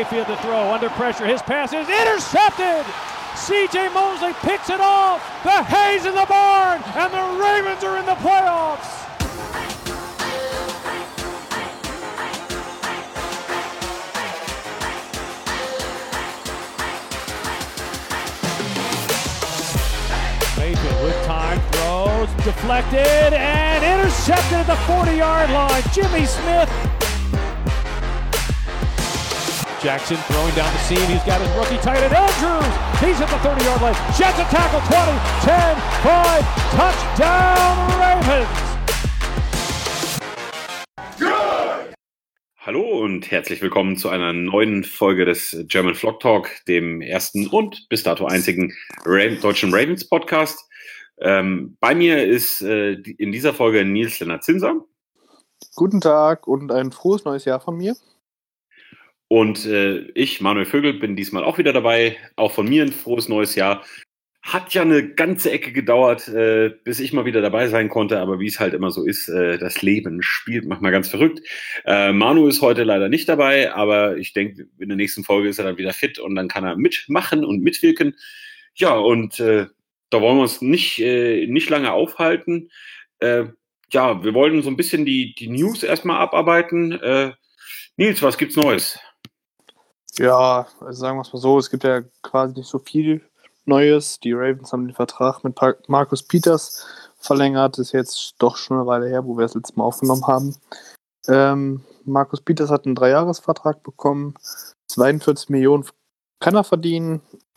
Mayfield to throw, under pressure, his pass is intercepted! C.J. Mosley picks it off! The hay's in the barn, and the Ravens are in the playoffs! Mayfield with time, throws, deflected, and intercepted at the 40-yard line. Jimmy Smith. Jackson throwing down the seam. He's got his rookie tight end, Andrews. He's at the 30-yard line. Jets a tackle, 20, 10, 5, touchdown Ravens. Hallo und herzlich willkommen zu einer neuen Folge des German Flock Talk, dem ersten und bis dato einzigen deutschen Ravens Podcast. Bei mir ist in dieser Folge Nils Lennart Zinser. Guten Tag und ein frohes neues Jahr von mir. Und ich, Manuel Vögel, bin diesmal auch wieder dabei. Auch von mir ein frohes neues Jahr. Hat ja eine ganze Ecke gedauert, bis ich mal wieder dabei sein konnte, aber wie es halt immer so ist, das Leben spielt manchmal ganz verrückt. Manu ist heute leider nicht dabei, aber ich denke, in der nächsten Folge ist er dann wieder fit und dann kann er mitmachen und mitwirken. Ja, und da wollen wir uns nicht lange aufhalten. Ja, wir wollen so ein bisschen die News erstmal abarbeiten. Nils, was gibt's Neues? Ja, also sagen wir es mal so, es gibt ja quasi nicht so viel Neues. Die Ravens haben den Vertrag mit Marcus Peters verlängert. Ist jetzt doch schon eine Weile her, wo wir das letzte Mal aufgenommen haben. Marcus Peters hat einen 3-Jahres-Vertrag bekommen. 42 Millionen kann er verdienen.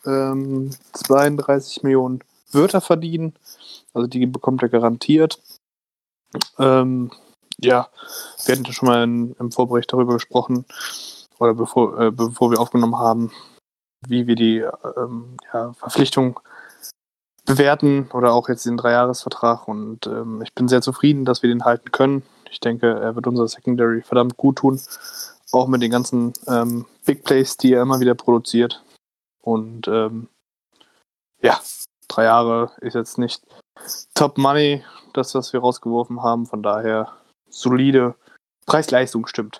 32 Millionen wird er verdienen. Also die bekommt er garantiert. Ja, wir hatten ja schon mal im Vorbericht darüber gesprochen, oder bevor wir aufgenommen haben, wie wir die Verpflichtung bewerten oder auch jetzt den 3-Jahres-Vertrag. Und ich bin sehr zufrieden, dass wir den halten können. Ich denke, er wird unser Secondary verdammt gut tun, auch mit den ganzen Big Plays, die er immer wieder produziert. Und 3 Jahre ist jetzt nicht Top Money, das, was wir rausgeworfen haben. Von daher solide Preis-Leistung stimmt.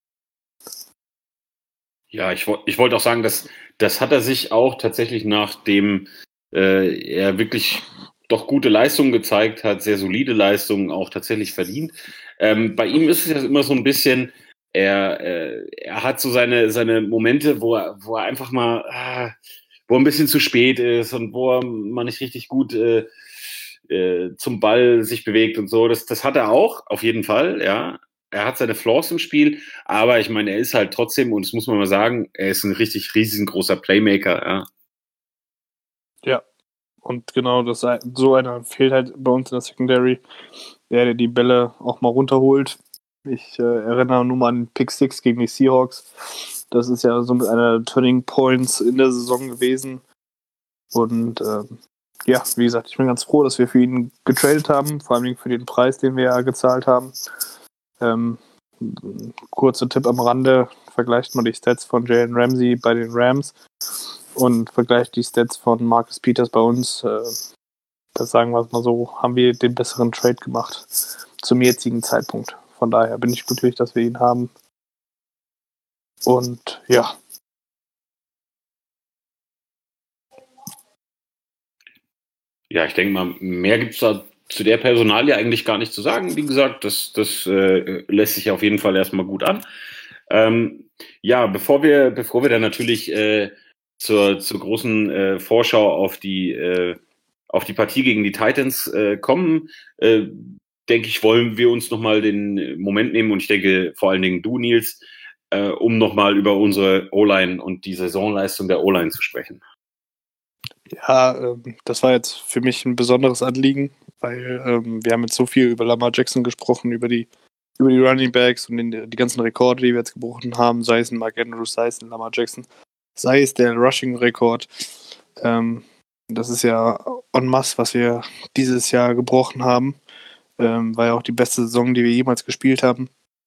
Ja, ich wollte auch sagen, das hat er sich auch tatsächlich, nachdem er wirklich doch gute Leistungen gezeigt hat, sehr solide Leistungen auch tatsächlich verdient. Bei ihm ist es ja immer so ein bisschen, er hat so seine Momente, wo er einfach mal, wo er ein bisschen zu spät ist und wo er mal nicht richtig gut zum Ball sich bewegt und so. Das hat er auch, auf jeden Fall, ja. Er hat seine Flaws im Spiel, aber ich meine, er ist halt trotzdem, und das muss man mal sagen, er ist ein richtig riesengroßer Playmaker, ja. Ja, und genau, so einer fehlt halt bei uns in der Secondary, der die Bälle auch mal runterholt. Ich erinnere nur mal an den Pick 6 gegen die Seahawks. Das ist ja so einer der Turning Points in der Saison gewesen. Und wie gesagt, ich bin ganz froh, dass wir für ihn getradet haben, vor allem für den Preis, den wir ja gezahlt haben. Kurzer Tipp am Rande, vergleicht mal die Stats von Jalen Ramsey bei den Rams und vergleicht die Stats von Marcus Peters bei uns. Das sagen wir es mal so, haben wir den besseren Trade gemacht zum jetzigen Zeitpunkt. Von daher bin ich glücklich, dass wir ihn haben. Und ja. Ja, ich denke mal, mehr gibt es da zu der Personalie eigentlich gar nicht zu sagen. Wie gesagt, das lässt sich auf jeden Fall erstmal gut an. Bevor wir dann natürlich zur großen Vorschau auf die Partie gegen die Titans kommen, denke ich, wollen wir uns nochmal den Moment nehmen, und ich denke vor allen Dingen du, Nils, um nochmal über unsere O-Line und die Saisonleistung der O-Line zu sprechen. Ja, das war jetzt für mich ein besonderes Anliegen, weil wir haben jetzt so viel über Lamar Jackson gesprochen, über die Running Backs und die ganzen Rekorde, die wir jetzt gebrochen haben, sei es ein Mark Andrews, sei es ein Lamar Jackson, sei es der Rushing-Rekord. Das ist ja en masse, was wir dieses Jahr gebrochen haben. War ja auch die beste Saison, die wir jemals gespielt haben.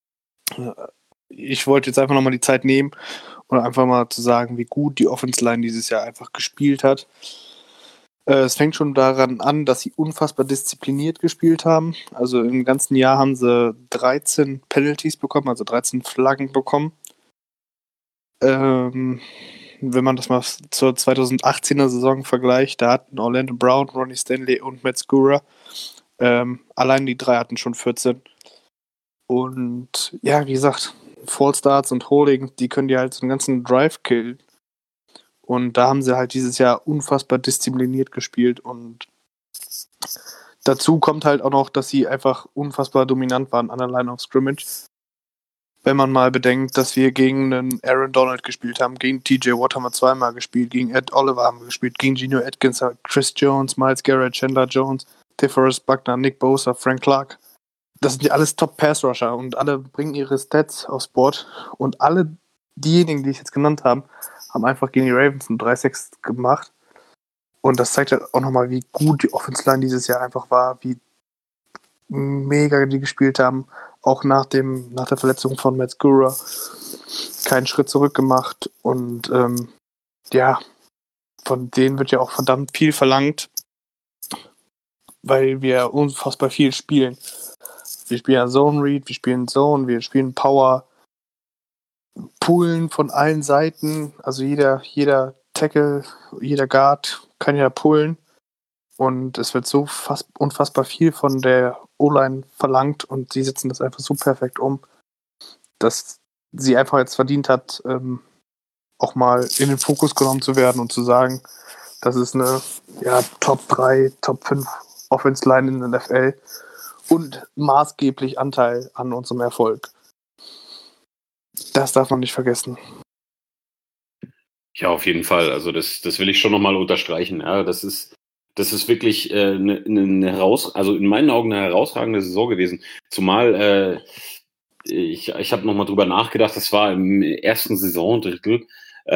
Ich wollte jetzt einfach nochmal die Zeit nehmen und einfach mal zu sagen, wie gut die Offense-Line dieses Jahr einfach gespielt hat. Es fängt schon daran an, dass sie unfassbar diszipliniert gespielt haben. Also im ganzen Jahr haben sie 13 Penalties bekommen, also 13 Flaggen bekommen. Wenn man das mal zur 2018er Saison vergleicht, da hatten Orlando Brown, Ronnie Stanley und Matt Skura, allein die 3 hatten schon 14. Und ja, wie gesagt, Fallstarts und Holding, die können dir halt so einen ganzen Drive killen. Und da haben sie halt dieses Jahr unfassbar diszipliniert gespielt. Und dazu kommt halt auch noch, dass sie einfach unfassbar dominant waren an der Line of Scrimmage. Wenn man mal bedenkt, dass wir gegen einen Aaron Donald gespielt haben, gegen TJ Watt haben wir 2-mal gespielt, gegen Ed Oliver haben wir gespielt, gegen Geno Atkins, Chris Jones, Myles Garrett, Chandler Jones, DeForest Buckner, Nick Bosa, Frank Clark. Das sind ja alles Top-Pass-Rusher und alle bringen ihre Stats aufs Board. Und alle diejenigen, die ich jetzt genannt habe, haben einfach gegen die Ravens ein 3-6 gemacht. Und das zeigt halt auch nochmal, wie gut die Offense-Line dieses Jahr einfach war, wie mega die gespielt haben. Auch nach der Verletzung von Matt Skura keinen Schritt zurück gemacht. Und ja, von denen wird ja auch verdammt viel verlangt, weil wir unfassbar viel spielen. Wir spielen ja Zone Read, wir spielen Zone, wir spielen Power, Pullen von allen Seiten. Also jeder Tackle, jeder Guard kann ja pullen. Und es wird so unfassbar viel von der O-Line verlangt und sie setzen das einfach so perfekt um, dass sie einfach jetzt verdient hat, auch mal in den Fokus genommen zu werden und zu sagen, das ist eine Top 3, Top 5 Offense-Line in der NFL und maßgeblich Anteil an unserem Erfolg. Das darf man nicht vergessen. Ja, auf jeden Fall. Also das will ich schon nochmal unterstreichen. Ja, das ist wirklich eine also in meinen Augen eine herausragende Saison gewesen. Zumal ich habe nochmal drüber nachgedacht, das war im ersten Saisondrittel.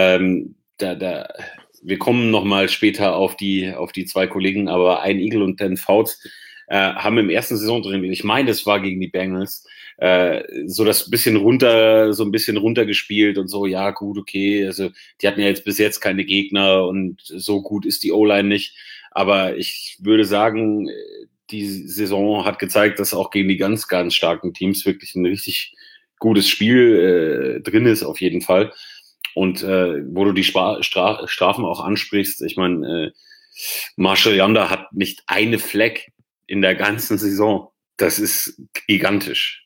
Wir kommen nochmal später auf die 2 Kollegen, aber ein Eagle und Dan Fouts haben im ersten Saisondrittel, ich meine, das war gegen die Bengals, so ein bisschen runtergespielt und so, ja gut, okay, also die hatten ja jetzt bis jetzt keine Gegner und so gut ist die O-Line nicht. Aber ich würde sagen, die Saison hat gezeigt, dass auch gegen die ganz, ganz starken Teams wirklich ein richtig gutes Spiel drin ist, auf jeden Fall. Und wo du die Strafen auch ansprichst, ich meine, Marshall Yanda hat nicht eine Flag in der ganzen Saison. Das ist gigantisch.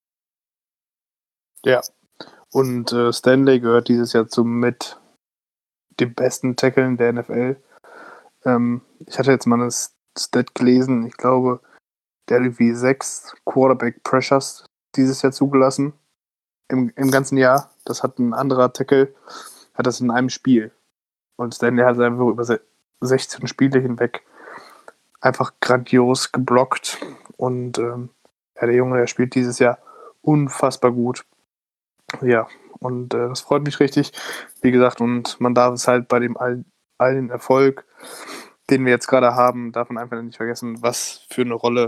Ja, und Stanley gehört dieses Jahr mit dem besten Tackeln der NFL. Ich hatte jetzt mal eine Stat gelesen, ich glaube, der hat irgendwie 6 Quarterback-Pressures dieses Jahr zugelassen. Im ganzen Jahr. Das hat ein anderer Tackle, hat das in einem Spiel. Und Stanley hat einfach über 16 Spiele hinweg einfach grandios geblockt. Und der Junge, der spielt dieses Jahr unfassbar gut. Ja, und das freut mich richtig. Wie gesagt, und man darf es halt bei dem allen Erfolg, den wir jetzt gerade haben, darf man einfach nicht vergessen, was für eine Rolle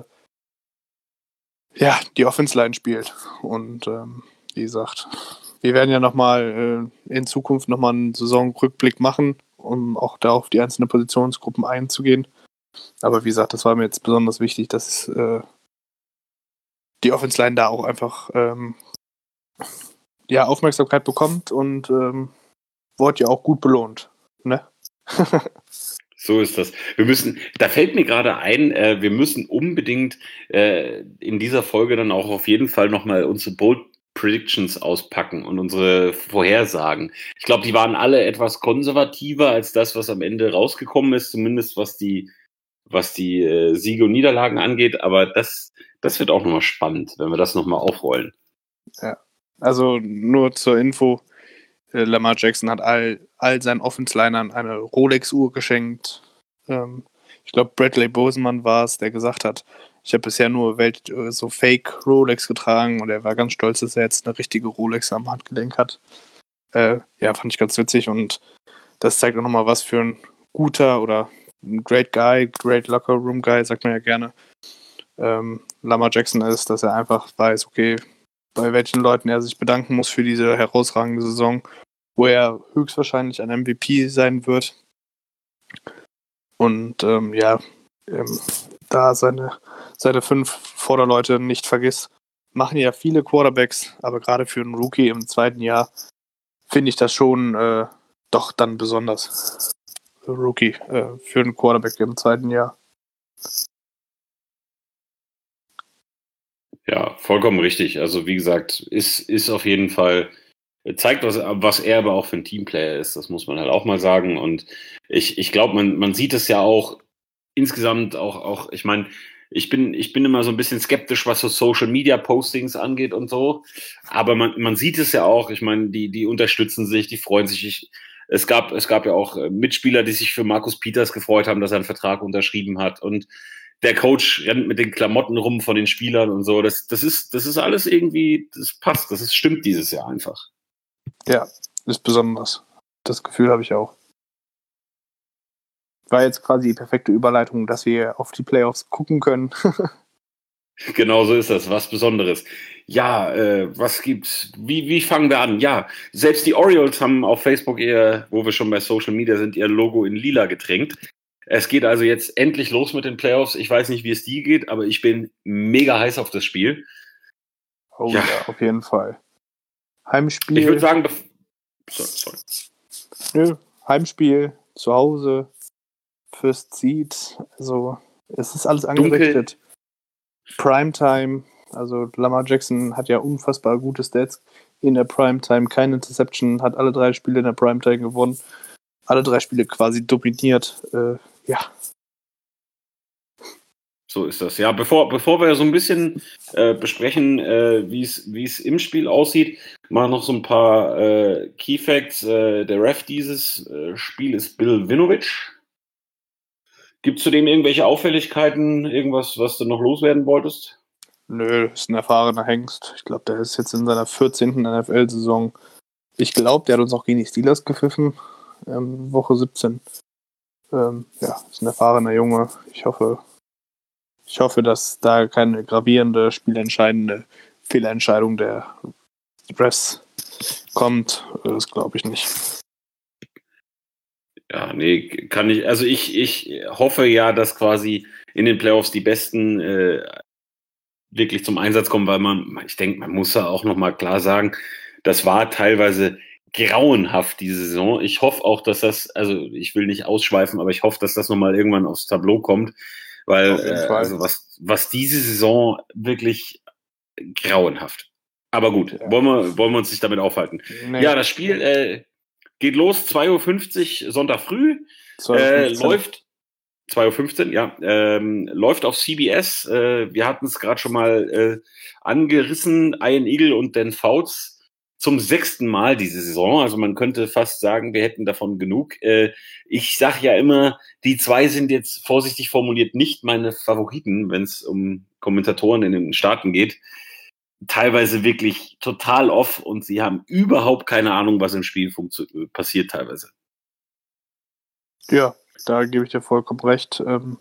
die Offense-Line spielt. Und wie gesagt, wir werden ja nochmal in Zukunft nochmal einen Saisonrückblick machen, um auch da auf die einzelnen Positionsgruppen einzugehen. Aber wie gesagt, das war mir jetzt besonders wichtig, dass die Offense-Line da auch einfach Aufmerksamkeit bekommt und wurde ja auch gut belohnt. Ne? So ist das. Da fällt mir gerade ein, wir müssen unbedingt in dieser Folge dann auch auf jeden Fall nochmal unsere Bold Predictions auspacken und unsere Vorhersagen. Ich glaube, die waren alle etwas konservativer als das, was am Ende rausgekommen ist, zumindest was die Siege und Niederlagen angeht. Aber das wird auch nochmal spannend, wenn wir das nochmal aufrollen. Ja, also nur zur Info, Lamar Jackson hat all seinen Offense-Linern eine Rolex-Uhr geschenkt. Ich glaube, Bradley Boseman war es, der gesagt hat, ich habe bisher nur so Fake Rolex getragen und er war ganz stolz, dass er jetzt eine richtige Rolex am Handgelenk hat. Fand ich ganz witzig und das zeigt auch nochmal, was für ein guter oder ein Great Guy, Great Locker Room Guy, sagt man ja gerne, Lamar Jackson ist, dass er einfach weiß, okay, bei welchen Leuten er sich bedanken muss für diese herausragende Saison, wo er höchstwahrscheinlich ein MVP sein wird. Und da seine 5 Vorderleute nicht vergisst, machen ja viele Quarterbacks, aber gerade für einen Rookie im 2. Jahr finde ich das schon doch dann besonders Rookie für einen Quarterback im zweiten Jahr. Ja, vollkommen richtig. Also wie gesagt, ist auf jeden Fall, zeigt, was er aber auch für ein Teamplayer ist. Das muss man halt auch mal sagen. Und ich glaube, man sieht es ja auch insgesamt auch, ich meine, ich bin immer so ein bisschen skeptisch, was so Social Media Postings angeht und so. Aber man sieht es ja auch. Ich meine, die unterstützen sich, die freuen sich. Es gab ja auch Mitspieler, die sich für Marcus Peters gefreut haben, dass er einen Vertrag unterschrieben hat. Und der Coach rennt mit den Klamotten rum von den Spielern und so. Das ist alles irgendwie, das passt. Stimmt dieses Jahr einfach. Ja, ist besonders. Das Gefühl habe ich auch. War jetzt quasi die perfekte Überleitung, dass wir auf die Playoffs gucken können. Genau so ist das, was Besonderes. Ja, was gibt's? Wie fangen wir an? Ja, selbst die Orioles haben auf Facebook wo wir schon bei Social Media sind, ihr Logo in lila getränkt. Es geht also jetzt endlich los mit den Playoffs. Ich weiß nicht, wie es dir geht, aber ich bin mega heiß auf das Spiel. Oh ja, auf jeden Fall. Heimspiel. Ich würde sagen, sorry. Nö, Heimspiel, zu Hause, First Seed, also es ist alles angerichtet. Dunkel. Primetime, also Lamar Jackson hat ja unfassbar gute Stats in der Primetime, keine Interception, hat alle 3 Spiele in der Primetime gewonnen, alle 3 Spiele quasi dominiert, ja. So ist das. Ja, bevor wir so ein bisschen besprechen, wie es im Spiel aussieht, mal noch so ein paar Key Facts. Der Ref dieses Spiel ist Bill Winovich. Gibt es zu dem irgendwelche Auffälligkeiten, irgendwas, was du noch loswerden wolltest? Nö, ist ein erfahrener Hengst. Ich glaube, der ist jetzt in seiner 14. NFL-Saison. Ich glaube, der hat uns auch gegen die Steelers gepfiffen, Woche 17. Ja, ist ein erfahrener Junge. Ich hoffe, dass da keine gravierende, spielentscheidende Fehlentscheidung der Refs kommt. Das glaube ich nicht. Ja, nee, kann ich. Also ich hoffe ja, dass quasi in den Playoffs die Besten wirklich zum Einsatz kommen, weil ich denke, man muss ja auch nochmal klar sagen, das war teilweise grauenhaft diese Saison. Ich hoffe auch, dass also ich will nicht ausschweifen, aber ich hoffe, dass das nochmal irgendwann aufs Tableau kommt, weil also was diese Saison wirklich grauenhaft. Aber gut, ja. Wollen wir uns nicht damit aufhalten. Nee. Ja, das Spiel geht los, 2:50 Uhr Sonntag früh, läuft 2:15 Uhr, ja, läuft auf CBS. Wir hatten es gerade schon mal angerissen, Ian Eagle und Dan Fouts zum 6. Mal diese Saison. Also man könnte fast sagen, wir hätten davon genug. Ich sage ja immer, die 2 sind jetzt vorsichtig formuliert nicht meine Favoriten, wenn es um Kommentatoren in den Staaten geht. Teilweise wirklich total off und sie haben überhaupt keine Ahnung, was im Spiel passiert teilweise. Ja, da gebe ich dir vollkommen recht.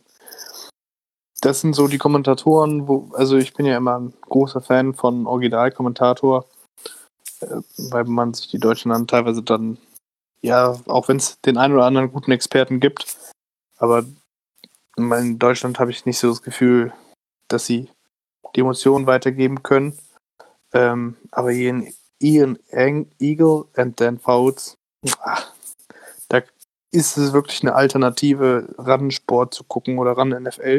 Das sind so die Kommentatoren, also ich bin ja immer ein großer Fan von Originalkommentator, weil man sich die Deutschen dann teilweise dann, ja, auch wenn es den einen oder anderen guten Experten gibt, aber in Deutschland habe ich nicht so das Gefühl, dass sie die Emotionen weitergeben können. Aber Ian Eagle und Dan Fouts, da ist es wirklich eine Alternative, ran Sport zu gucken oder ran NFL.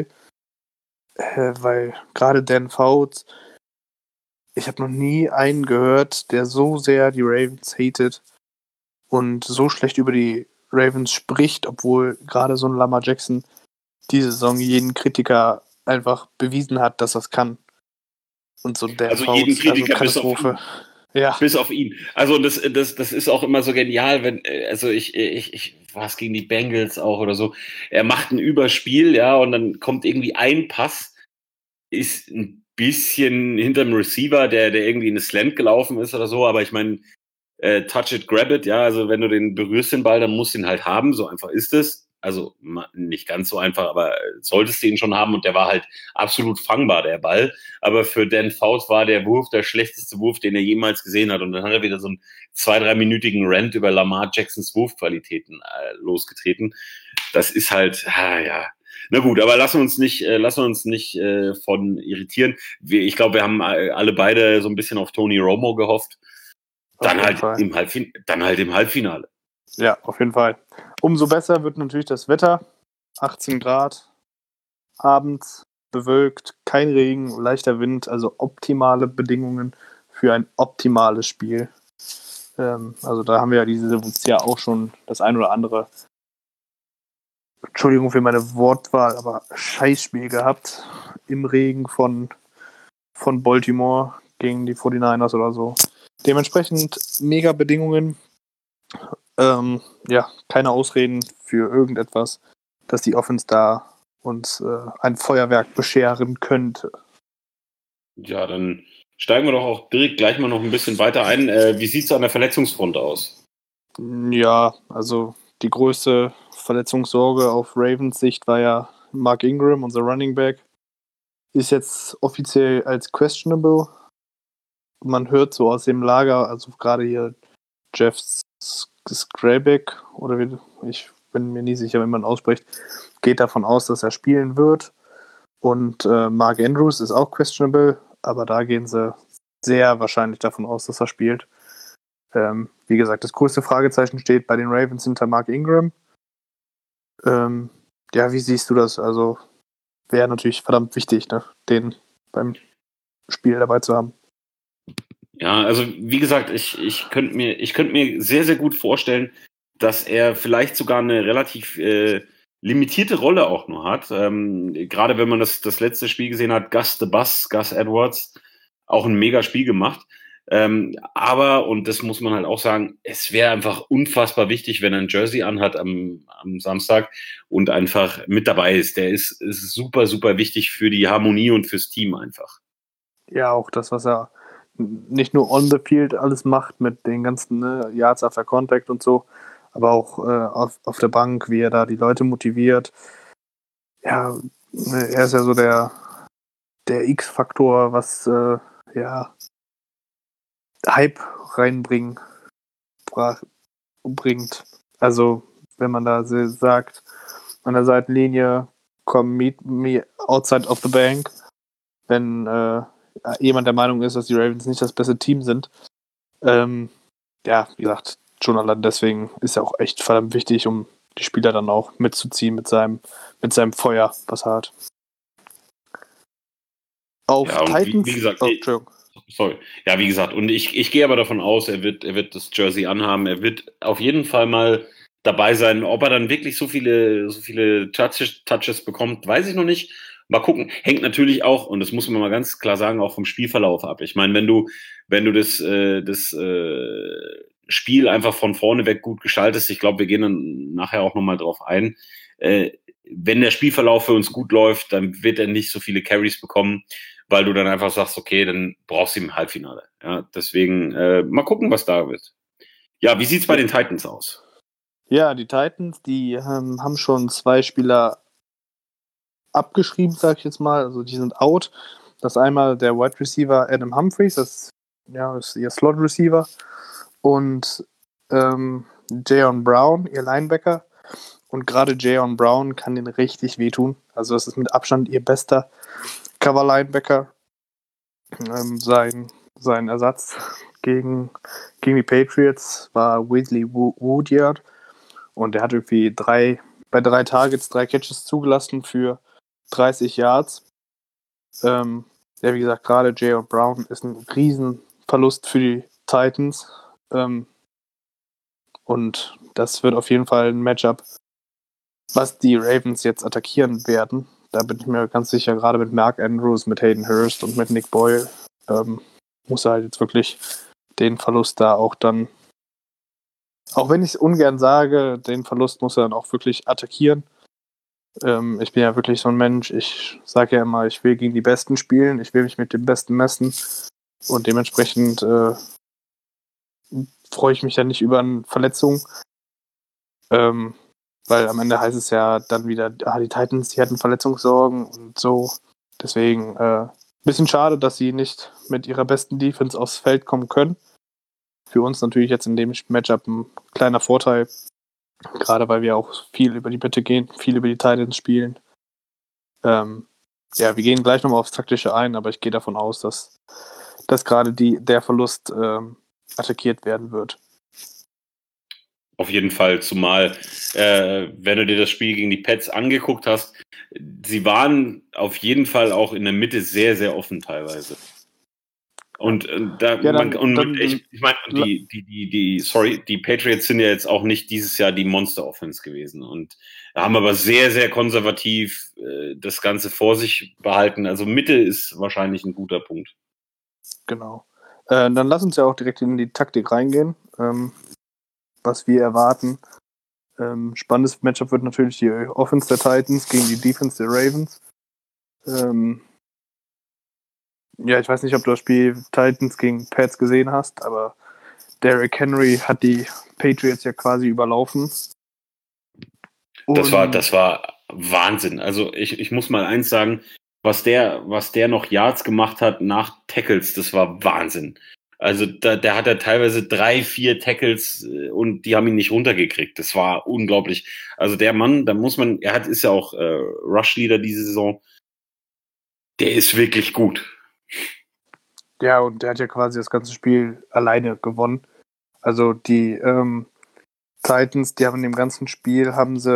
Weil gerade Dan Fouts, ich habe noch nie einen gehört, der so sehr die Ravens hatet und so schlecht über die Ravens spricht, obwohl gerade so ein Lamar Jackson diese Saison jeden Kritiker einfach bewiesen hat, dass das kann. Und so Dan Fouts, jeden Kritiker Katastrophe. Bis auf ihn. Also das ist auch immer so genial, wenn, also ich war es gegen die Bengals auch oder so, er macht ein Überspiel, ja, und dann kommt irgendwie ein Pass, ist ein bisschen hinterm Receiver, der irgendwie in eine Slant gelaufen ist oder so, aber ich meine, touch it, grab it, ja, also wenn du den berührst den Ball, dann musst du ihn halt haben, so einfach ist es. Also nicht ganz so einfach, aber solltest du ihn schon haben und der war halt absolut fangbar, der Ball. Aber für Dan Fouts war der Wurf der schlechteste Wurf, den er jemals gesehen hat. Und dann hat er wieder so einen 2-3-minütigen Rant über Lamar Jacksons Wurfqualitäten losgetreten. Das ist halt, ja. Na gut, aber lassen wir uns nicht von irritieren. Ich glaube, wir haben alle beide so ein bisschen auf Tony Romo gehofft. Dann halt im Halbfinale. Ja, auf jeden Fall. Umso besser wird natürlich das Wetter. 18 Grad, abends, bewölkt, kein Regen, leichter Wind, also optimale Bedingungen für ein optimales Spiel. Also da haben wir ja dieses Jahr auch schon das ein oder andere, Entschuldigung für meine Wortwahl, aber Scheißspiel gehabt im Regen von Baltimore gegen die 49ers oder so. Dementsprechend mega Bedingungen. Keine Ausreden für irgendetwas, dass die Offense da uns ein Feuerwerk bescheren könnte. Ja, dann steigen wir doch auch direkt gleich mal noch ein bisschen weiter ein. Wie sieht es an der Verletzungsfront aus? Ja, also die größte Verletzungssorge auf Ravens Sicht war ja Mark Ingram, unser Running Back. Ist jetzt offiziell als questionable. Man hört so aus dem Lager, also gerade hier Jeff Skrabeck, ich bin mir nie sicher, wenn man ausspricht, geht davon aus, dass er spielen wird. Und Mark Andrews ist auch questionable, aber da gehen sie sehr wahrscheinlich davon aus, dass er spielt. Wie gesagt, das größte Fragezeichen steht bei den Ravens hinter Mark Ingram. Wie siehst du das? Also wäre natürlich verdammt wichtig, ne, den beim Spiel dabei zu haben. Ja, also wie gesagt, ich könnte mir sehr, sehr gut vorstellen, dass er vielleicht sogar eine relativ limitierte Rolle auch nur hat. Gerade wenn man das letzte Spiel gesehen hat, Gus Edwards, auch ein mega Spiel gemacht. Aber, und das muss man halt auch sagen, es wäre einfach unfassbar wichtig, wenn er ein Jersey anhat am Samstag und einfach mit dabei ist. Der ist super, super wichtig für die Harmonie und fürs Team einfach. Ja, auch das, was er nicht nur on the field alles macht mit den ganzen Yards after Contact und so, aber auch auf der Bank, wie er da die Leute motiviert. Ja, er ist ja so der X-Faktor, was Hype reinbringt. Also, wenn man da sagt, an der Seitenlinie, komm, meet me outside of the bank, wenn jemand der Meinung ist, dass die Ravens nicht das beste Team sind. Wie gesagt, schon allein deswegen ist er auch echt verdammt wichtig, um die Spieler dann auch mitzuziehen mit seinem Feuer, was er hat. Auf Titans. Wie gesagt, wie gesagt, und ich gehe aber davon aus, er wird das Jersey anhaben, er wird auf jeden Fall mal dabei sein. Ob er dann wirklich so viele Touches bekommt, weiß ich noch nicht. Mal gucken. Hängt natürlich auch, und das muss man mal ganz klar sagen, auch vom Spielverlauf ab. Ich meine, wenn du das Spiel einfach von vorne weg gut gestaltest, ich glaube, wir gehen dann nachher auch nochmal drauf ein, wenn der Spielverlauf für uns gut läuft, dann wird er nicht so viele Carries bekommen, weil du dann einfach sagst, okay, dann brauchst du ihn im Halbfinale. Ja, deswegen mal gucken, was da wird. Ja, wie sieht's bei den Titans aus? Ja, die Titans, die haben schon 2 Spieler abgeschrieben, sag ich jetzt mal. Also die sind out. Das ist einmal der Wide Receiver Adam Humphries, das ist ihr Slot Receiver, und Jayon Brown, ihr Linebacker. Und gerade Jayon Brown kann den richtig wehtun. Also das ist mit Abstand ihr bester Cover-Linebacker. Sein Ersatz gegen die Patriots war Wesley Woodyard. Und er hat irgendwie bei 3 Targets 3 Catches zugelassen für 30 Yards. Wie gesagt, gerade Jayon Brown ist ein Riesenverlust für die Titans. Und das wird auf jeden Fall ein Matchup, was die Ravens jetzt attackieren werden. Da bin ich mir ganz sicher, gerade mit Mark Andrews, mit Hayden Hurst und mit Nick Boyle, muss er halt jetzt wirklich den Verlust da auch dann, auch wenn ich es ungern sage, den Verlust muss er dann auch wirklich attackieren. Ich bin ja wirklich so ein Mensch, ich sage ja immer, ich will gegen die Besten spielen, ich will mich mit dem Besten messen, und dementsprechend freue ich mich ja nicht über eine Verletzung, weil am Ende heißt es ja dann wieder, die Titans, die hatten Verletzungssorgen und so. Deswegen bisschen schade, dass sie nicht mit ihrer besten Defense aufs Feld kommen können. Für uns natürlich jetzt in dem Matchup ein kleiner Vorteil, gerade weil wir auch viel über die Mitte gehen, viel über die Titans spielen. Wir gehen gleich nochmal aufs Taktische ein, aber ich gehe davon aus, dass gerade der Verlust attackiert werden wird. Auf jeden Fall, zumal, wenn du dir das Spiel gegen die Pats angeguckt hast, sie waren auf jeden Fall auch in der Mitte sehr, sehr offen teilweise. Und ich meine, die Patriots sind ja jetzt auch nicht dieses Jahr die Monster-Offense gewesen und haben aber sehr, sehr konservativ das Ganze vor sich behalten. Also Mitte ist wahrscheinlich ein guter Punkt. Genau. Dann lass uns ja auch direkt in die Taktik reingehen, was wir erwarten. Spannendes Matchup wird natürlich die Offense der Titans gegen die Defense der Ravens. Ja, ich weiß nicht, ob du das Spiel Titans gegen Pats gesehen hast, aber Derrick Henry hat die Patriots ja quasi überlaufen. Das war Wahnsinn. Also ich muss mal eins sagen, was der noch Yards gemacht hat nach Tackles, das war Wahnsinn. Also der hat ja teilweise 3-4 Tackles und die haben ihn nicht runtergekriegt. Das war unglaublich. Also der Mann, ist ja auch Rush-Leader diese Saison. Der ist wirklich gut. Ja, und der hat ja quasi das ganze Spiel alleine gewonnen. Also die Titans, die haben in dem ganzen Spiel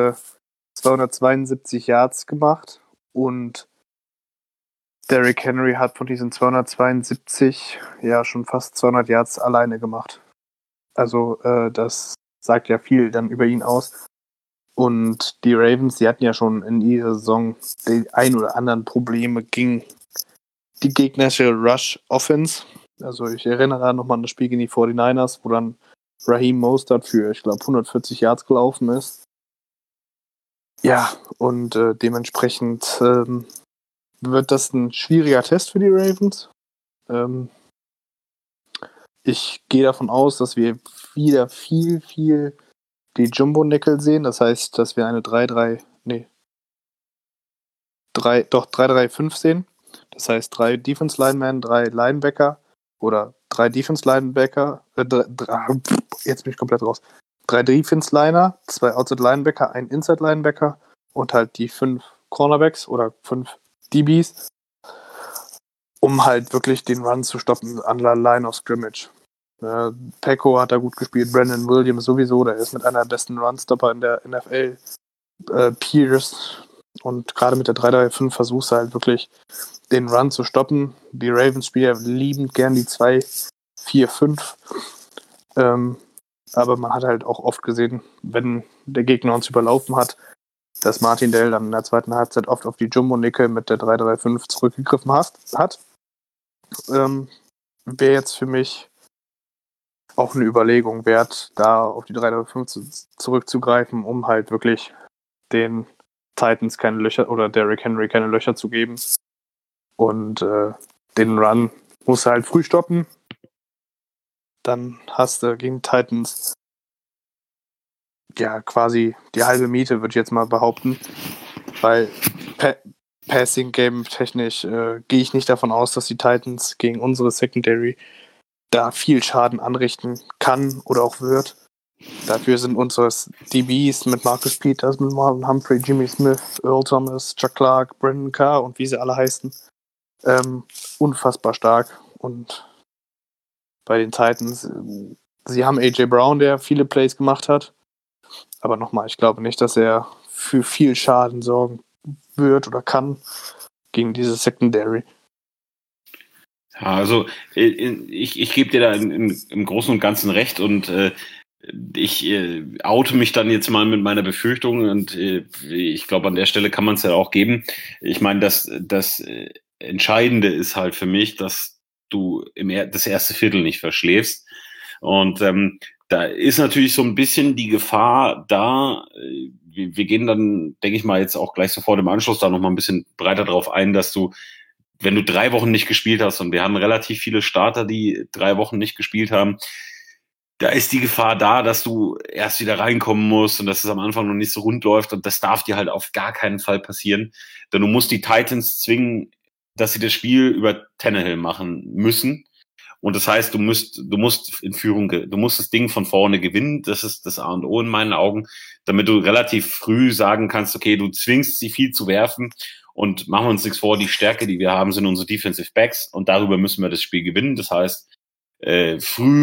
272 Yards gemacht und Derrick Henry hat von diesen 272 ja schon fast 200 Yards alleine gemacht. Also das sagt ja viel dann über ihn aus. Und die Ravens, die hatten ja schon in ihrer Saison die ein oder anderen Probleme gegen die gegnerische Rush-Offense. Also ich erinnere nochmal an das Spiel gegen die 49ers, wo dann Raheem Mostert für, ich glaube, 140 Yards gelaufen ist. Ja, und dementsprechend wird das ein schwieriger Test für die Ravens. Ich gehe davon aus, dass wir wieder viel die Jumbo-Nickel sehen. Das heißt, dass wir eine 3-3-5 sehen. Das heißt, 3 Defense-Linemen, 3 Linebacker oder 3 Defense-Linebacker, jetzt bin ich komplett raus. 3 Defense-Liner, 2 Outside-Linebacker, 1 Inside-Linebacker und halt die 5 Cornerbacks oder 5 DBs, um halt wirklich den Run zu stoppen an der Line of Scrimmage. Pecco hat da gut gespielt, Brandon Williams sowieso, der ist mit einer der besten Runstopper in der NFL. Pierce. Und gerade mit der 3-3-5 versuchst du halt wirklich den Run zu stoppen. Die Ravens-Spieler liebend gern die 2-4-5. Aber man hat halt auch oft gesehen, wenn der Gegner uns überlaufen hat, dass Martindale dann in der zweiten Halbzeit oft auf die Jumbo-Nickel mit der 3-3-5 zurückgegriffen hat. Wäre jetzt für mich auch eine Überlegung wert, da auf die 3-3-5 zurückzugreifen, um halt wirklich den Titans keine Löcher oder Derrick Henry keine Löcher zu geben. Und den Run musst du halt früh stoppen. Dann hast du gegen Titans ja quasi die halbe Miete, würde ich jetzt mal behaupten. Weil Passing-Game technisch gehe ich nicht davon aus, dass die Titans gegen unsere Secondary da viel Schaden anrichten kann oder auch wird. Dafür sind unsere DBs mit Marcus Peters, mit Marlon Humphrey, Jimmy Smith, Earl Thomas, Chuck Clark, Brandon Carr und wie sie alle heißen, unfassbar stark. Und bei den Titans, sie haben AJ Brown, der viele Plays gemacht hat. Aber nochmal, ich glaube nicht, dass er für viel Schaden sorgen wird oder kann gegen diese Secondary. Ja, also ich gebe dir da im Großen und Ganzen recht und ich oute mich dann jetzt mal mit meiner Befürchtung und ich glaube, an der Stelle kann man es ja auch geben. Ich meine, das Entscheidende ist halt für mich, dass du das erste Viertel nicht verschläfst. Und da ist natürlich so ein bisschen die Gefahr da. Wir gehen dann, denke ich mal, jetzt auch gleich sofort im Anschluss da nochmal ein bisschen breiter drauf ein, dass du, wenn du 3 Wochen nicht gespielt hast, und wir haben relativ viele Starter, die 3 Wochen nicht gespielt haben, da ist die Gefahr da, dass du erst wieder reinkommen musst und dass es am Anfang noch nicht so rund läuft und das darf dir halt auf gar keinen Fall passieren. Denn du musst die Titans zwingen, dass sie das Spiel über Tannehill machen müssen. Und das heißt, du musst in Führung, du musst das Ding von vorne gewinnen. Das ist das A und O in meinen Augen, damit du relativ früh sagen kannst, okay, du zwingst sie viel zu werfen und machen wir uns nichts vor, die Stärke, die wir haben, sind unsere Defensive Backs und darüber müssen wir das Spiel gewinnen. Das heißt, früh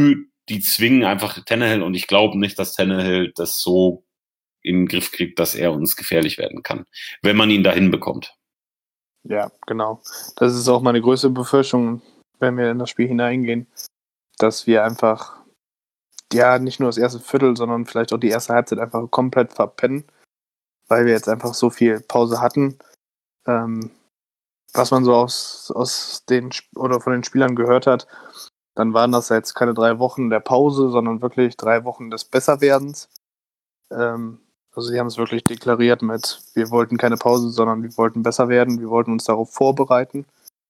die zwingen einfach Tannehill und ich glaube nicht, dass Tannehill das so in den Griff kriegt, dass er uns gefährlich werden kann, wenn man ihn dahin bekommt. Ja, genau. Das ist auch meine größte Befürchtung, wenn wir in das Spiel hineingehen, dass wir einfach, ja, nicht nur das erste Viertel, sondern vielleicht auch die erste Halbzeit einfach komplett verpennen, weil wir jetzt einfach so viel Pause hatten. Was man so aus den oder von den Spielern gehört hat, dann waren das jetzt keine 3 Wochen der Pause, sondern wirklich 3 Wochen des Besserwerdens. Also sie haben es wirklich deklariert mit, wir wollten keine Pause, sondern wir wollten besser werden, wir wollten uns darauf vorbereiten.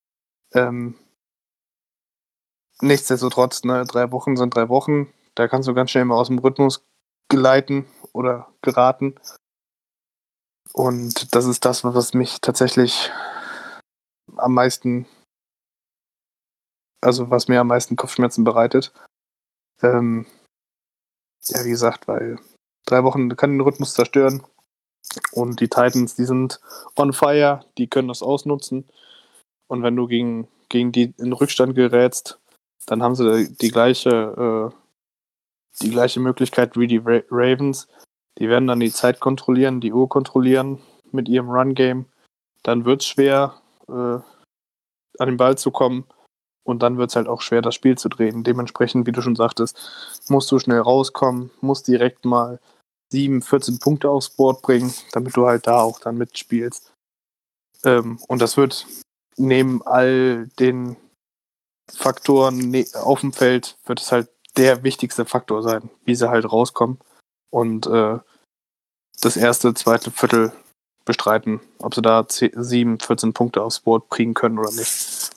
Nichtsdestotrotz, ne, 3 Wochen sind 3 Wochen, da kannst du ganz schnell mal aus dem Rhythmus gleiten oder geraten. Und das ist das, was mich tatsächlich am meisten, also was mir am meisten Kopfschmerzen bereitet. Ja, wie gesagt, weil 3 Wochen kann den Rhythmus zerstören. Und die Titans, die sind on fire, die können das ausnutzen. Und wenn du gegen die in Rückstand gerätst, dann haben sie die gleiche Möglichkeit wie die Ravens. Die werden dann die Zeit kontrollieren, die Uhr kontrollieren mit ihrem Run-Game. Dann wird es schwer, an den Ball zu kommen. Und dann wird es halt auch schwer, das Spiel zu drehen. Dementsprechend, wie du schon sagtest, musst du schnell rauskommen, musst direkt mal 14 Punkte aufs Board bringen, damit du halt da auch dann mitspielst. Und das wird neben all den Faktoren auf dem Feld, wird es halt der wichtigste Faktor sein, wie sie halt rauskommen und das erste, zweite Viertel bestreiten, ob sie da 14 Punkte aufs Board kriegen können oder nicht.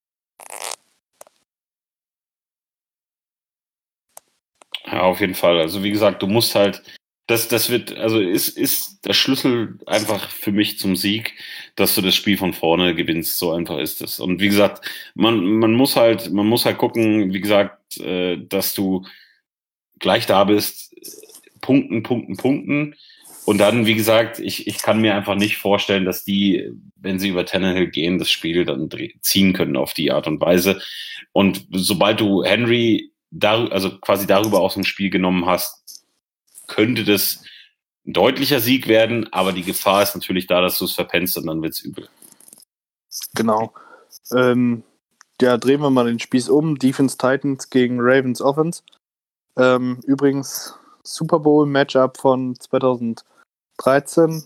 Ja, auf jeden Fall. Also wie gesagt, du musst halt, das wird, also ist der Schlüssel einfach für mich zum Sieg, dass du das Spiel von vorne gewinnst. So einfach ist es. Und wie gesagt, man muss halt gucken, wie gesagt, dass du gleich da bist, punkten. Und dann, wie gesagt, ich kann mir einfach nicht vorstellen, dass die, wenn sie über Tannehill gehen, das Spiel dann ziehen können auf die Art und Weise. Und sobald du Henry also quasi darüber aus dem Spiel genommen hast, könnte das ein deutlicher Sieg werden, aber die Gefahr ist natürlich da, dass du es verpennst und dann wird's übel. Genau. Ja, drehen wir mal den Spieß um. Defense Titans gegen Ravens Offense. Übrigens Super Bowl Matchup von 2013.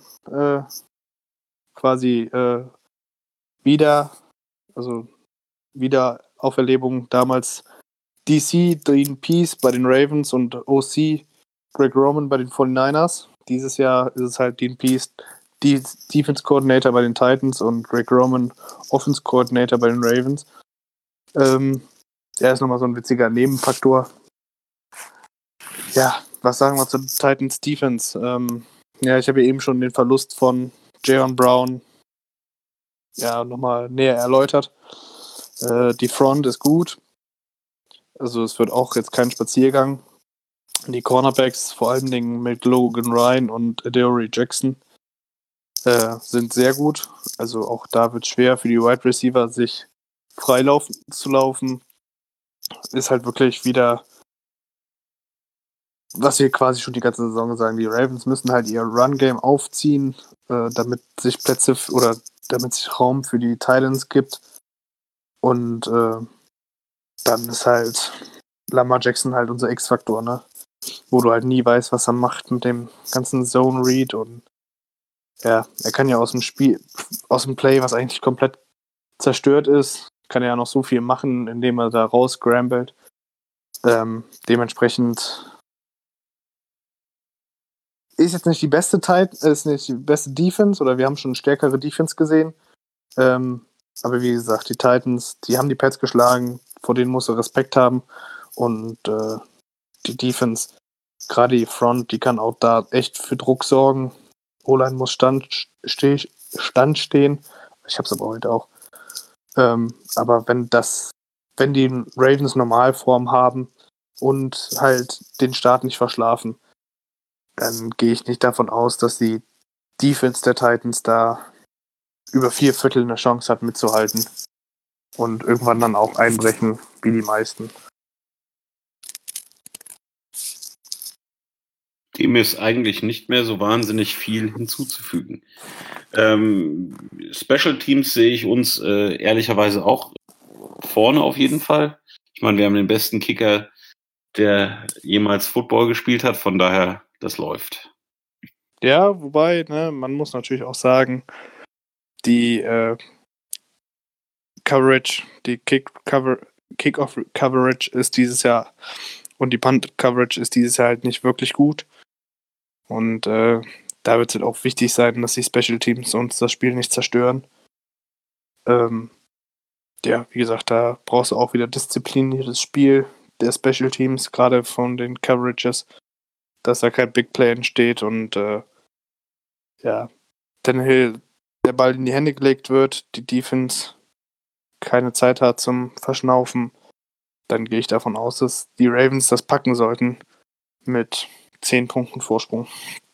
Quasi wieder Auferlebung damals DC, Dean Pease bei den Ravens und OC Greg Roman bei den 49ers. Dieses Jahr ist es halt Dean Pease, Defense Coordinator bei den Titans und Greg Roman Offense Coordinator bei den Ravens. Er ist nochmal so ein witziger Nebenfaktor. Ja, was sagen wir zur Titans Defense? Ja, ich habe ja eben schon den Verlust von Jayon Brown nochmal näher erläutert. Die Front ist gut. Also es wird auch jetzt kein Spaziergang. Die Cornerbacks, vor allen Dingen mit Logan Ryan und Adoree Jackson, sind sehr gut. Also auch da wird es schwer für die Wide Receiver, sich zu laufen. Ist halt wirklich wieder, was wir quasi schon die ganze Saison sagen, die Ravens müssen halt ihr Run-Game aufziehen, damit sich Raum für die Titans gibt. Und dann ist halt Lamar Jackson halt unser X-Faktor, ne? Wo du halt nie weißt, was er macht mit dem ganzen Zone-Read und ja, er kann ja aus dem Play, was eigentlich komplett zerstört ist, kann er ja noch so viel machen, indem er da rausgrambelt. Dementsprechend ist jetzt nicht die beste ist nicht die beste Defense oder wir haben schon stärkere Defense gesehen. Aber wie gesagt, die Titans, die haben die Pats geschlagen, vor denen musst du Respekt haben. Und die Defense, gerade die Front, die kann auch da echt für Druck sorgen. O-Line muss Stand stehen. Ich hab's aber heute auch. Aber wenn die Ravens Normalform haben und halt den Start nicht verschlafen, dann gehe ich nicht davon aus, dass die Defense der Titans da über 4 Viertel eine Chance hat mitzuhalten und irgendwann dann auch einbrechen, wie die meisten. Dem ist eigentlich nicht mehr so wahnsinnig viel hinzuzufügen. Special Teams sehe ich uns ehrlicherweise auch vorne auf jeden Fall. Ich meine, wir haben den besten Kicker, der jemals Football gespielt hat, von daher, das läuft. Ja, wobei, ne, man muss natürlich auch sagen, die Coverage, die Kick-Off-Coverage ist dieses Jahr und die Punt-Coverage ist dieses Jahr halt nicht wirklich gut. Und da wird es halt auch wichtig sein, dass die Special Teams uns das Spiel nicht zerstören. Ja, wie gesagt, da brauchst du auch wieder diszipliniertes Spiel der Special Teams, gerade von den Coverages, dass da kein Big Play entsteht und Tannehill der Ball in die Hände gelegt wird, die Defense keine Zeit hat zum Verschnaufen, dann gehe ich davon aus, dass die Ravens das packen sollten mit 10 Punkten Vorsprung.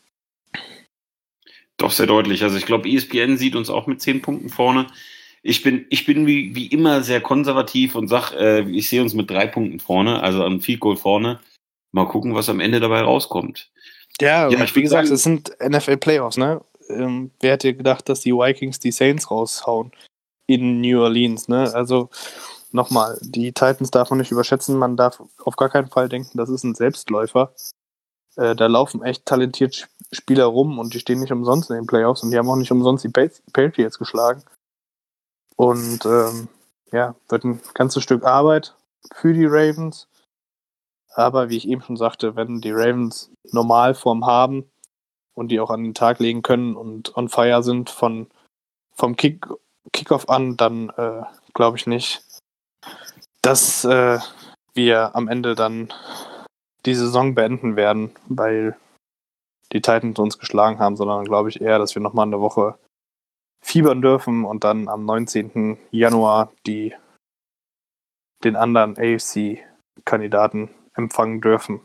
Doch sehr deutlich. Also ich glaube, ESPN sieht uns auch mit 10 Punkten vorne. Ich bin wie immer sehr konservativ und sage, ich sehe uns mit 3 Punkten vorne, also am Field Goal vorne. Mal gucken, was am Ende dabei rauskommt. Ja, wie gesagt, es sind NFL Playoffs, ne? Wer hätte gedacht, dass die Vikings die Saints raushauen in New Orleans, ne? Also nochmal, die Titans darf man nicht überschätzen, man darf auf gar keinen Fall denken, das ist ein Selbstläufer. Da laufen echt talentierte Spieler rum und die stehen nicht umsonst in den Playoffs und die haben auch nicht umsonst die Patriots geschlagen. Und wird ein ganzes Stück Arbeit für die Ravens. Aber wie ich eben schon sagte, wenn die Ravens Normalform haben und die auch an den Tag legen können und on fire sind vom Kickoff an, dann glaube ich nicht, dass wir am Ende dann die Saison beenden werden, weil die Titans uns geschlagen haben, sondern glaube ich eher, dass wir nochmal eine Woche fiebern dürfen und dann am 19. Januar den anderen AFC-Kandidaten empfangen dürfen.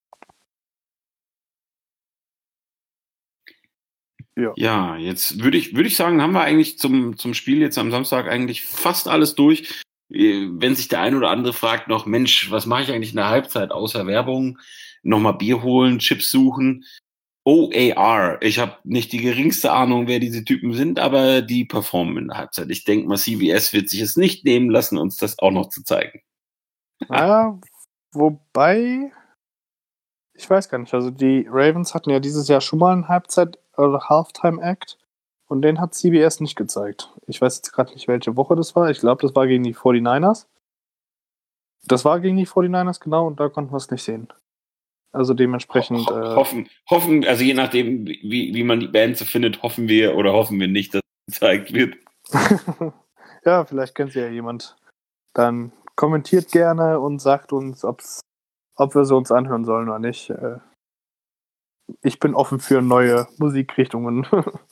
Ja, jetzt würde ich sagen, haben wir eigentlich zum Spiel jetzt am Samstag eigentlich fast alles durch. Wenn sich der ein oder andere fragt noch, Mensch, was mache ich eigentlich in der Halbzeit außer Werbung? Nochmal Bier holen, Chips suchen. OAR. Ich habe nicht die geringste Ahnung, wer diese Typen sind, aber die performen in der Halbzeit. Ich denke mal, CBS wird sich es nicht nehmen lassen, uns das auch noch zu zeigen. Ja, wobei, ich weiß gar nicht, also die Ravens hatten ja dieses Jahr schon mal einen Halftime-Act und den hat CBS nicht gezeigt. Ich weiß jetzt gerade nicht, welche Woche das war. Ich glaube, das war gegen die 49ers. Das war gegen die 49ers, genau, und da konnten wir es nicht sehen. Also dementsprechend... Hoffen, also je nachdem, wie man die Band so findet, hoffen wir nicht, dass es gezeigt wird. Ja, vielleicht kennt sie ja jemand. Dann kommentiert gerne und sagt uns, ob wir sie uns anhören sollen oder nicht. Ich bin offen für neue Musikrichtungen.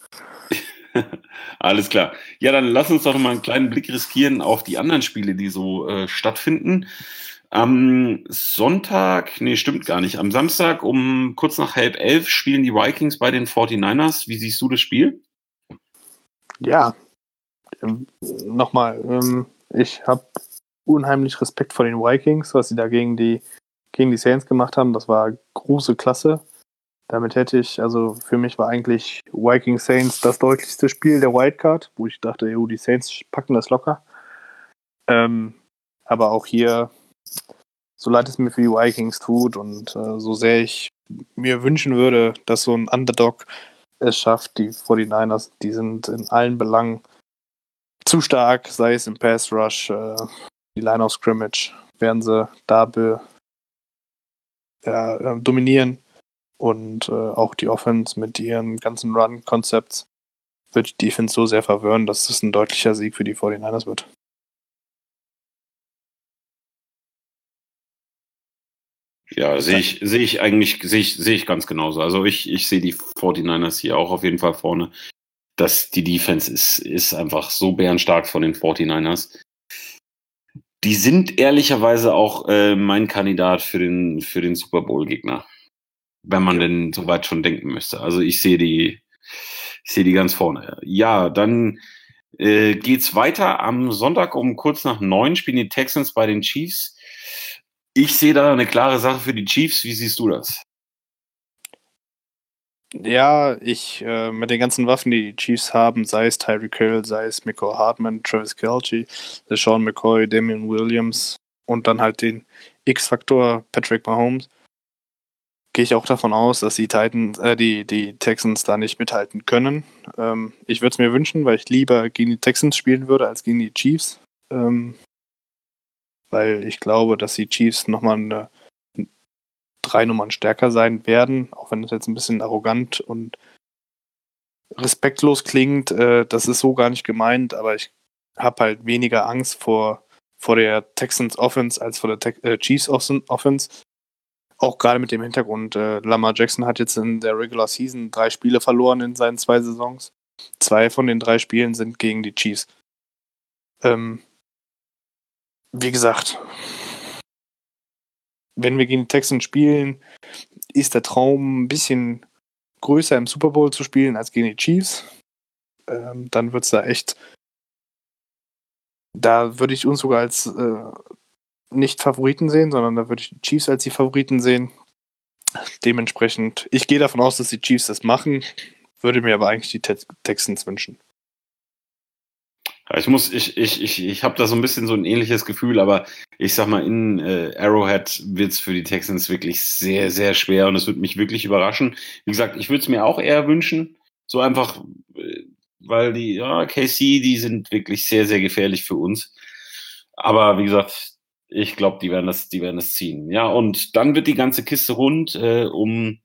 Alles klar. Ja, dann lass uns doch mal einen kleinen Blick riskieren auf die anderen Spiele, die so stattfinden. Am Sonntag, nee, stimmt gar nicht. Am Samstag um kurz nach 10:30 spielen die Vikings bei den 49ers. Wie siehst du das Spiel? Ja, nochmal, ich habe unheimlich Respekt vor den Vikings, was sie da gegen die Saints gemacht haben. Das war große Klasse. Damit hätte ich, also für mich war eigentlich Vikings Saints das deutlichste Spiel der Wildcard, wo ich dachte, die Saints packen das locker. Aber auch hier, so leid es mir für die Vikings tut und so sehr ich mir wünschen würde, dass so ein Underdog es schafft, die 49ers, die sind in allen Belangen zu stark, sei es im Pass Rush, die Line of Scrimmage, werden sie da dominieren. Und auch die Offense mit ihren ganzen Run-Konzepts wird die Defense so sehr verwirren, dass es ein deutlicher Sieg für die 49ers wird. Ja, sehe ich ganz genauso. Also ich sehe die 49ers hier auch auf jeden Fall vorne. Die Defense ist einfach so bärenstark von den 49ers. Die sind ehrlicherweise auch mein Kandidat für den Super Bowl-Gegner. Wenn man denn soweit schon denken müsste. Also ich sehe die ganz vorne. Ja, dann geht's weiter. Am Sonntag um kurz nach 9 spielen die Texans bei den Chiefs. Ich sehe da eine klare Sache für die Chiefs. Wie siehst du das? Ja, mit den ganzen Waffen, die die Chiefs haben, sei es Tyreek Hill, sei es Mecole Hardman, Travis Kelce, Sean McCoy, Damian Williams und dann halt den X-Faktor Patrick Mahomes, gehe ich auch davon aus, dass die Texans da nicht mithalten können. Ich würde es mir wünschen, weil ich lieber gegen die Texans spielen würde als gegen die Chiefs. Weil ich glaube, dass die Chiefs nochmal 3 Nummern stärker sein werden, auch wenn das jetzt ein bisschen arrogant und respektlos klingt. Das ist so gar nicht gemeint, aber ich habe halt weniger Angst vor der Texans Offense als vor der Chiefs Offense. Auch gerade mit dem Hintergrund, Lamar Jackson hat jetzt in der Regular Season 3 Spiele verloren in seinen 2 Saisons. 2 von den 3 Spielen sind gegen die Chiefs. Wie gesagt, wenn wir gegen die Texans spielen, ist der Traum ein bisschen größer im Super Bowl zu spielen als gegen die Chiefs. Dann wird es da würde ich uns sogar als nicht Favoriten sehen, sondern da würde ich die Chiefs als die Favoriten sehen. Dementsprechend, ich gehe davon aus, dass die Chiefs das machen, würde mir aber eigentlich die Texans wünschen. Ich habe da so ein bisschen so ein ähnliches Gefühl, aber ich sag mal, in Arrowhead wird es für die Texans wirklich sehr, sehr schwer und es wird mich wirklich überraschen. Wie gesagt, ich würde es mir auch eher wünschen, so einfach, weil die KC, die sind wirklich sehr, sehr gefährlich für uns. Aber wie gesagt, ich glaube, die werden das ziehen. Ja, und dann wird die ganze Kiste rund um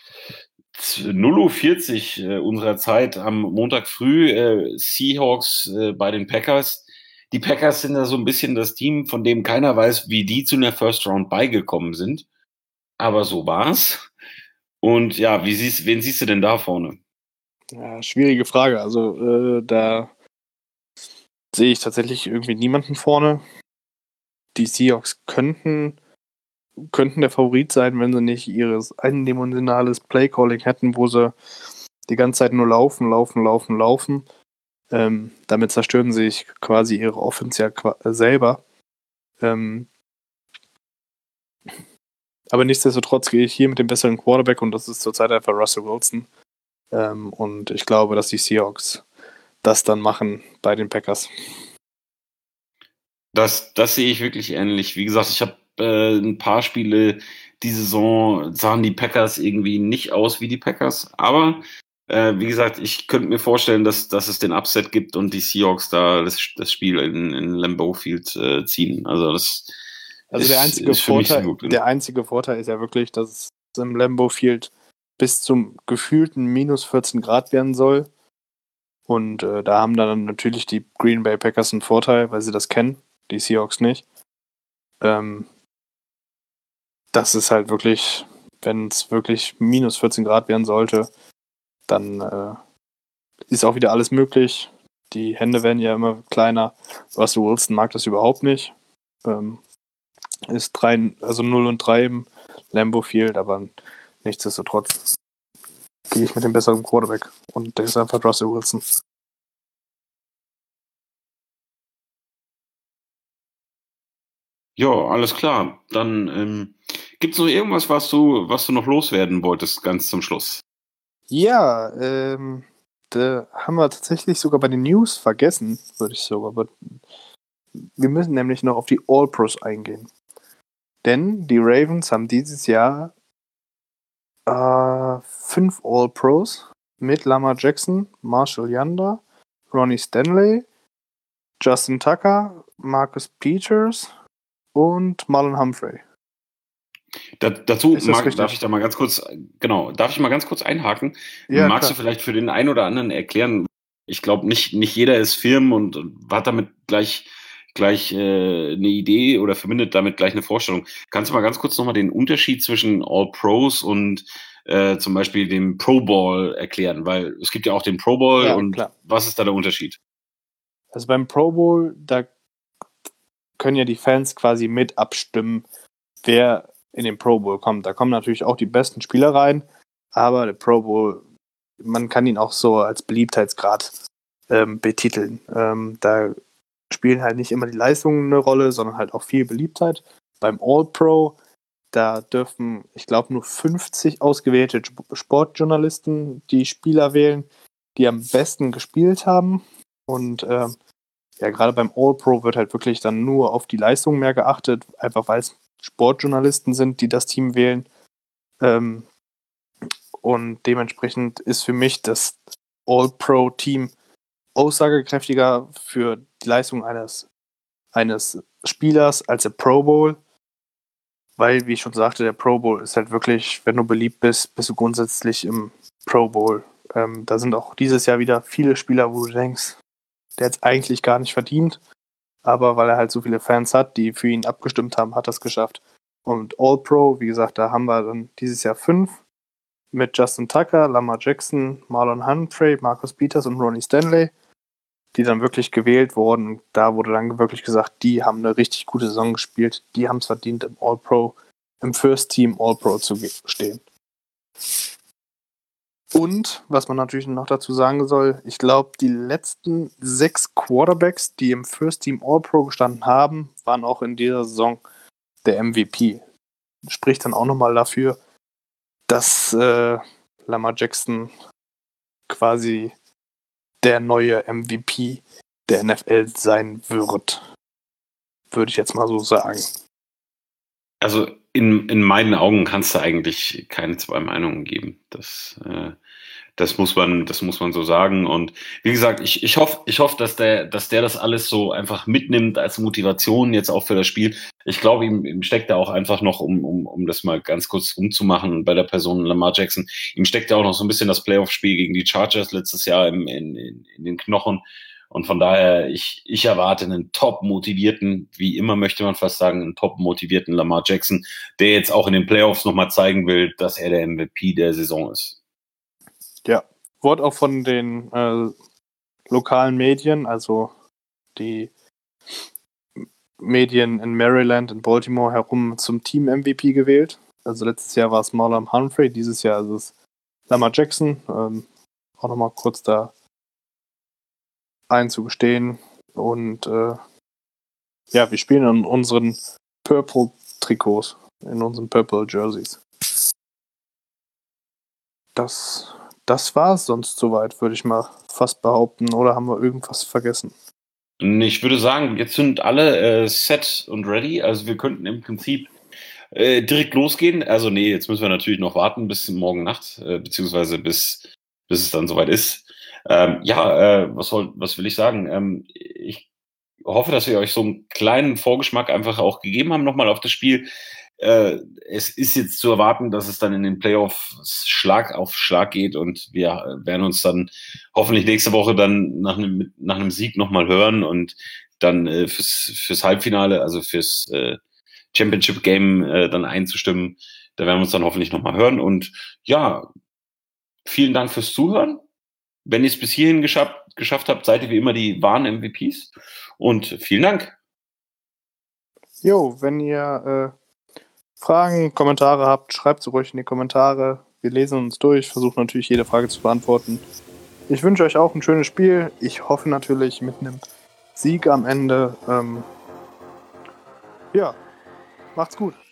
0:40 Uhr unserer Zeit am Montag früh, Seahawks bei den Packers. Die Packers sind da so ein bisschen das Team, von dem keiner weiß, wie die zu einer First Round beigekommen sind. Aber so war's. Und ja, wen siehst du denn da vorne? Ja, schwierige Frage. Also da sehe ich tatsächlich irgendwie niemanden vorne. Die Seahawks könnten der Favorit sein, wenn sie nicht ihres eindimensionales Playcalling hätten, wo sie die ganze Zeit nur laufen. Damit zerstören sie sich quasi ihre Offense ja selber. Aber nichtsdestotrotz gehe ich hier mit dem besseren Quarterback und das ist zurzeit einfach Russell Wilson. Und ich glaube, dass die Seahawks das dann machen bei den Packers. Das sehe ich wirklich ähnlich. Wie gesagt, ich habe ein paar Spiele die Saison, sahen die Packers irgendwie nicht aus wie die Packers. Aber wie gesagt, ich könnte mir vorstellen, dass es den Upset gibt und die Seahawks da das Spiel in Lambeau Field ziehen. Also der einzige Vorteil ist ja wirklich, dass es im Lambeau Field bis zum gefühlten minus 14 Grad werden soll. Und da haben dann natürlich die Green Bay Packers einen Vorteil, weil sie das kennen, die Seahawks nicht. Das ist halt wirklich, wenn es wirklich minus 14 Grad werden sollte, dann ist auch wieder alles möglich. Die Hände werden ja immer kleiner. Russell Wilson mag das überhaupt nicht. Ist 0-3 im Lambeau Field, aber nichtsdestotrotz gehe ich mit dem besseren Quarterback. Und der ist einfach Russell Wilson. Ja, alles klar. Dann gibt es noch irgendwas, was du noch loswerden wolltest, ganz zum Schluss? Ja, da haben wir tatsächlich sogar bei den News vergessen, würde ich sogar. Aber wir müssen nämlich noch auf die All-Pros eingehen. Denn die Ravens haben dieses Jahr 5 All-Pros mit Lamar Jackson, Marshall Yanda, Ronnie Stanley, Justin Tucker, Marcus Peters und Marlon Humphrey. Dazu darf ich mal ganz kurz einhaken? Ja, Magst klar. du vielleicht für den einen oder anderen erklären, ich glaube, nicht jeder ist firm und hat damit gleich eine Idee oder verbindet damit gleich eine Vorstellung. Kannst du mal ganz kurz nochmal den Unterschied zwischen All-Pros und zum Beispiel dem Pro Bowl erklären? Weil es gibt ja auch den Pro Bowl und klar. Was ist da der Unterschied? Also beim Pro Bowl, da können ja die Fans quasi mit abstimmen, wer in den Pro Bowl kommt. Da kommen natürlich auch die besten Spieler rein, aber der Pro Bowl, man kann ihn auch so als Beliebtheitsgrad betiteln. Da spielen halt nicht immer die Leistungen eine Rolle, sondern halt auch viel Beliebtheit. Beim All-Pro Da dürfen, ich glaube, nur 50 ausgewählte Sportjournalisten die Spieler wählen, die am besten gespielt haben. Und gerade beim All-Pro wird halt wirklich dann nur auf die Leistung mehr geachtet, einfach weil es Sportjournalisten sind, die das Team wählen. Und dementsprechend ist für mich das All-Pro-Team aussagekräftiger für die Leistung eines Spielers als der Pro Bowl. Weil, wie ich schon sagte, der Pro Bowl ist halt wirklich, wenn du beliebt bist, bist du grundsätzlich im Pro Bowl. Da sind auch dieses Jahr wieder viele Spieler, wo du denkst, der hat es eigentlich gar nicht verdient. Aber weil er halt so viele Fans hat, die für ihn abgestimmt haben, hat er es geschafft. Und All-Pro, wie gesagt, da haben wir dann dieses Jahr 5 mit Justin Tucker, Lamar Jackson, Marlon Humphrey, Marcus Peters und Ronnie Stanley, die dann wirklich gewählt wurden. Da wurde dann wirklich gesagt, die haben eine richtig gute Saison gespielt, die haben es verdient, im All-Pro, im First Team All-Pro zu stehen. Und, was man natürlich noch dazu sagen soll, ich glaube, die letzten 6 Quarterbacks, die im First Team All-Pro gestanden haben, waren auch in dieser Saison der MVP. Spricht dann auch nochmal dafür, dass Lamar Jackson quasi der neue MVP der NFL sein wird. Würde ich jetzt mal so sagen. Also in meinen Augen kannst du eigentlich keine zwei Meinungen geben. Das muss man so sagen. Und wie gesagt, ich hoffe, dass der das alles so einfach mitnimmt als Motivation jetzt auch für das Spiel. Ich glaube, ihm steckt da auch einfach noch, um das mal ganz kurz umzumachen bei der Person Lamar Jackson, ihm steckt ja auch noch so ein bisschen das Playoff-Spiel gegen die Chargers letztes Jahr in den Knochen. Und von daher, ich erwarte einen top-motivierten, wie immer möchte man fast sagen, einen top-motivierten Lamar Jackson, der jetzt auch in den Playoffs nochmal zeigen will, dass er der MVP der Saison ist. Ja, wurde auch von den lokalen Medien, also die Medien in Maryland, in Baltimore herum zum Team-MVP gewählt. Also letztes Jahr war es Marlon Humphrey, dieses Jahr ist es Lamar Jackson. Auch nochmal kurz da einzugestehen. Und wir spielen in unseren Purple-Trikots, in unseren Purple-Jerseys. Das war es sonst soweit, würde ich mal fast behaupten. Oder haben wir irgendwas vergessen? Ich würde sagen, jetzt sind alle set und ready. Also wir könnten im Prinzip direkt losgehen. Also nee, jetzt müssen wir natürlich noch warten bis morgen Nacht, beziehungsweise bis es dann soweit ist. Was will ich sagen? Ich hoffe, dass wir euch so einen kleinen Vorgeschmack einfach auch gegeben haben, nochmal auf das Spiel. Es ist jetzt zu erwarten, dass es dann in den Playoffs Schlag auf Schlag geht und wir werden uns dann hoffentlich nächste Woche dann nach einem Sieg nochmal hören und dann fürs Halbfinale, also fürs Championship Game dann einzustimmen. Da werden wir uns dann hoffentlich nochmal hören und ja, vielen Dank fürs Zuhören. Wenn ihr es bis hierhin geschafft habt, seid ihr wie immer die wahren MVPs und vielen Dank. Jo, wenn ihr Fragen, Kommentare habt, schreibt sie ruhig in die Kommentare. Wir lesen uns durch, versuchen natürlich jede Frage zu beantworten. Ich wünsche euch auch ein schönes Spiel. Ich hoffe natürlich mit einem Sieg am Ende. Macht's gut.